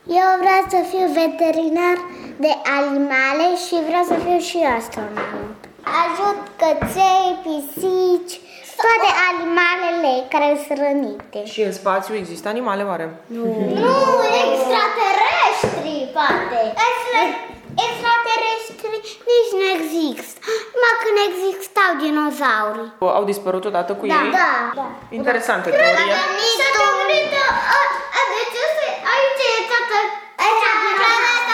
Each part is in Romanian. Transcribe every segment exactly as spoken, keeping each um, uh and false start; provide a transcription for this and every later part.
Eu vreau să fiu veterinar de animale și vreau să fiu și astronaut. Ajut căței, pisici, toate animalele care sunt rănite. Și în spațiu există animale oare? Nu, nu extraterestri, poate. Extra, extraterestri nici nu există. Numai când existau dinozaurii. Au dispărut odată cu Da, ei? da, da. Interesantă teorie. Să te gândite, deci aici e toată planeta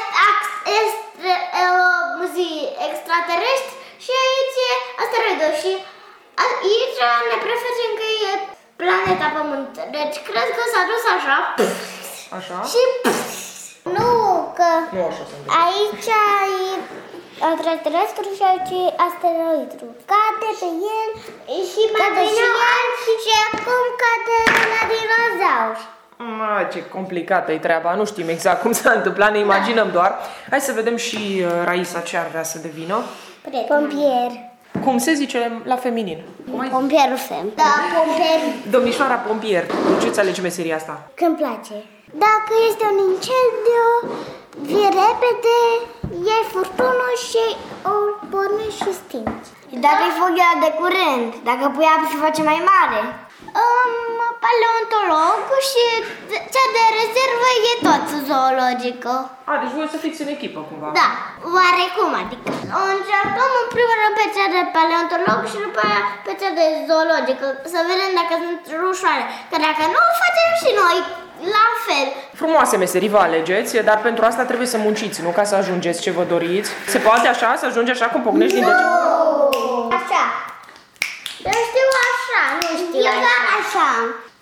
de extraterestri și aici e asteroidul și aici ne prefacem că e planeta Pământ. Deci cred că s-a dus așa. Așa? Și nu, că Nu așa se întâmplă. aici e extraterestru și aici e asteroidul. Cade pe el și mai vine și, și acum cade la dinozauri. Ma, ce complicată e treaba, nu știm exact cum s-a întâmplat, ne imaginăm doar. Hai să vedem și uh, Raisa ce ar vrea să devină. Pompier. Cum se zice la feminin? Pompierul fem. Da, pompier. Domnișoara pompier, de ce ți alegi meseria asta? Când place. Dacă este un incendiu, vii repede, iei furtunul și o pornești și stingi. Dacă e fogea de curent, dacă pui apă se face mai mare. Um, paleontolog și cea de rezervă e tot zoologică. A, deci voi să fiți în echipă cumva. Da, oarecum, adică o încercăm în primul rând pe cea de paleontolog și după aia pe cea de zoologică, să vedem dacă sunt ușoare, că dacă nu, facem și noi la fel. Frumoase meserii vă alegeți, dar pentru asta trebuie să munciți, nu ca să ajungeți ce vă doriți. Se poate așa, să ajungi așa cum pocnești din dege? Așa. Eu știu așa, nu știu. Eu așa.